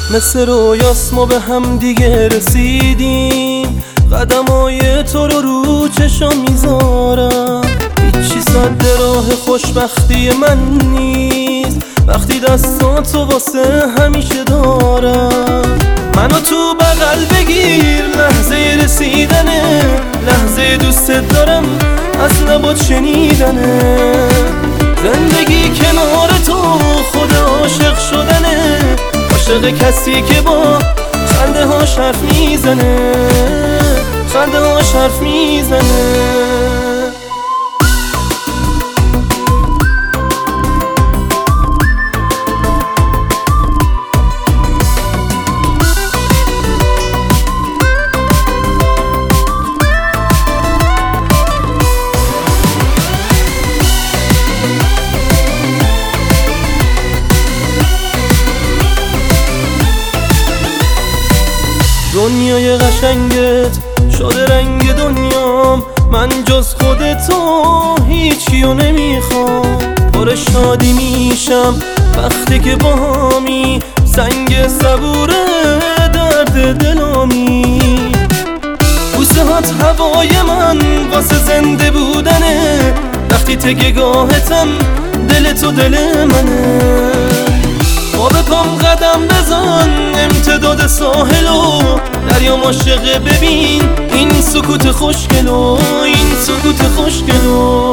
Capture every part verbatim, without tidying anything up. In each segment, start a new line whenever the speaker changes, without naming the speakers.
مثل رویاست ما به هم دیگه رسیدیم، قدمای تو رو رو چشم میذارم. هیچی صد راه خوشبختی من نیست وقتی دستاتو واسه همیشه دارم. منو تو بغل بگیر لحظه رسیدنه، لحظه دوستت دارم از لبات شنیدنه. زندگی کنار تو خود عاشق شدنه، عاشق کسی که با خنده هاش حرف میزنه، خنده هاش حرف میزنه. دنیای قشنگت شده رنگ دنیام، من جز خودتو هیچیو نمیخوام. پر شادی میشم وقتی که باهامی، سنگ صبور درد دلامی. بوسه هات هوای من واسه زنده بودنه، وقتی تکه گاهتم دل تو دل منه. با به پام قدم بزن امتداد ساحلو، دریا عاشقه ببین این سکوت خوشگلو، این سکوت خوشگلو.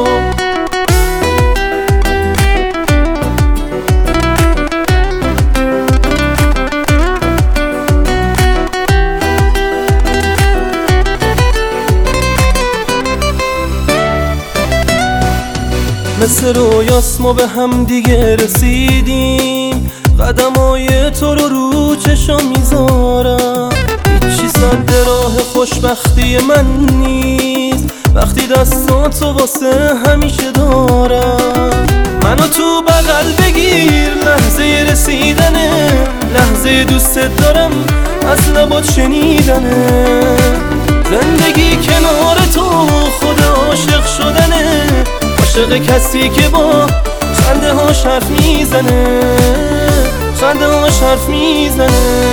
مثل رویاست ما به هم دیگه رسیدیم، قدمای تو رو رو چشم میذارم. هیچی صد راه خوشبختی من نیست وقتی دستاتو واسه همیشه دارم. منو تو بغل بگیر لحظه رسیدنه، لحظه دوستت دارم از لبات شنیدنه. زندگی کنار تو خود عاشق شدنه، عاشق کسی که با خنده هاش حرف میزنه، خنده هاش حرف میزنه.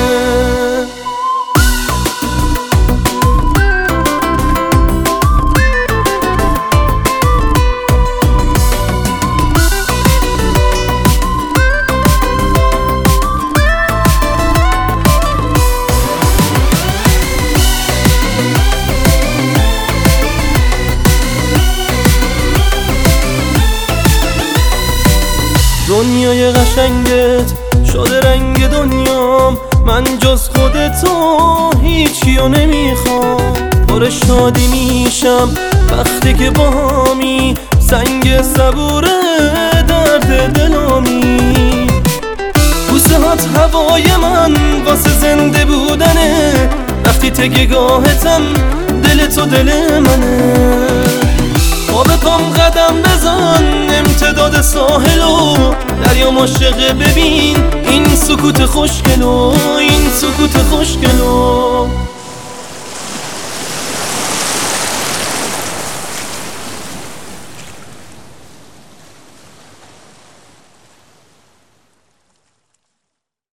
دنیای قشنگت شده رنگ دنیام، من جز خودتو هیچیو نمیخوام. پر شادی میشم وقتی که باهامی، سنگ صبور درد دلامی. بوسه هات هوای من واسه زنده بودنه، وقتی تکه گاهتم دل تو دل منه. با به پام قدم بزن امتداد ساحلو، دریا عاشقه ببین این سکوت خوشگلو، این سکوت خوشگلو.